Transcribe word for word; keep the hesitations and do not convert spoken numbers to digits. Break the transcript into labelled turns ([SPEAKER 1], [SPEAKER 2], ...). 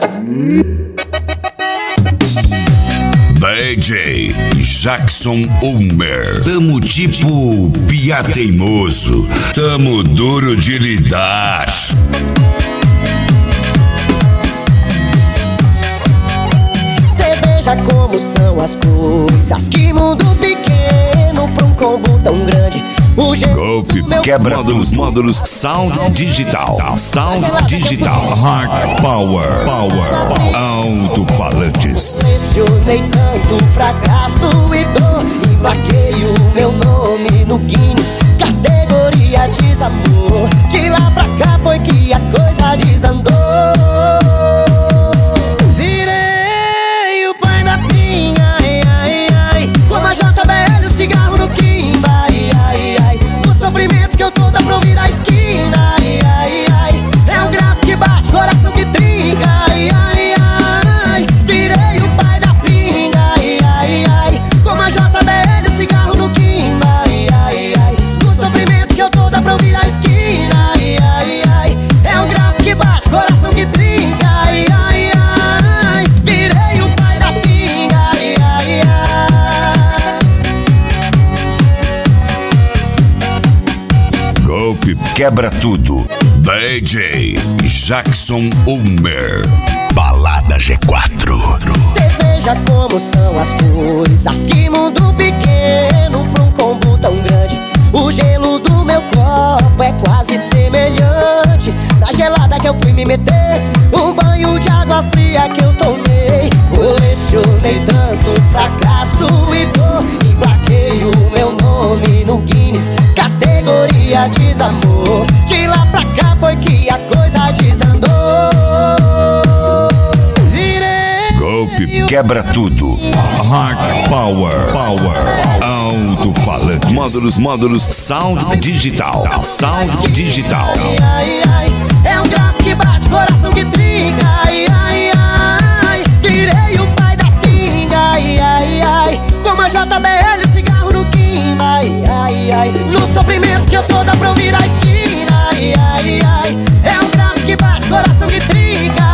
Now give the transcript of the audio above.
[SPEAKER 1] D J Jackson Ulmer. Tamo tipo piá teimoso. Tamo duro de lidar.
[SPEAKER 2] Cê veja como são as coisas. Que mundo pequeno pra um combo tão grande. O
[SPEAKER 1] Golf quebra módulos, módulos Sound Digital. Sound Digital. Hard Power. Power. Alto-falantes.
[SPEAKER 2] Selecionei tanto fracasso e dor. Emplaquei o meu nome no Guinness, categoria desamor. De lá pra cá foi que a coisa desandou. Virei o pai da pinha, ai, ai, ai. Como a J B L, o cigarro no Kimba, ai, ai, ai. O sofrimento que eu tô dá pra ouvir na esquina, ai, ai, ai. É um grave que bate, coração que trinca, ai, ai, ai. Virei o pai da pinga, ai, ai, ai. Como a J B L, o cigarro no Kimba, ai, ai, ai. O sofrimento que eu tô dá pra ouvir na esquina, ai, ai, ai. É um grave que bate, coração que trinca, ai, ai, ai. Virei o pai da pinga, ai, ai, ai.
[SPEAKER 1] Golf quebra tudo. D J Jackson Ulmer. Balada G quatro.
[SPEAKER 2] Cê veja como são as coisas. Que mundo pequeno pra um combo tão grande. O gelo do meu copo é quase semelhante na gelada que eu fui me meter. Um banho de água fria que eu tomei. Colecionei tanto fracasso e dor. Emplaquei o meu nome no Guinness, categoria desamor. De lá pra cá foi que a coisa desandou.
[SPEAKER 1] Golf quebra tudo. Hard Power. Power. Alto-falante. Módulos, módulos Sound Digital. Sound Digital.
[SPEAKER 2] Ai, ai, ai. É um grave que bate, coração que trinca, ai, ai, ai. Virei o pai da pinga, ai, ai, ai. Como a J B L, o cigarro no Kimba, ai, ai, ai. No sofrimento que eu tô dá pra ouvir na esquina, ai, ai, ai. É um grave que bate, coração que trinca,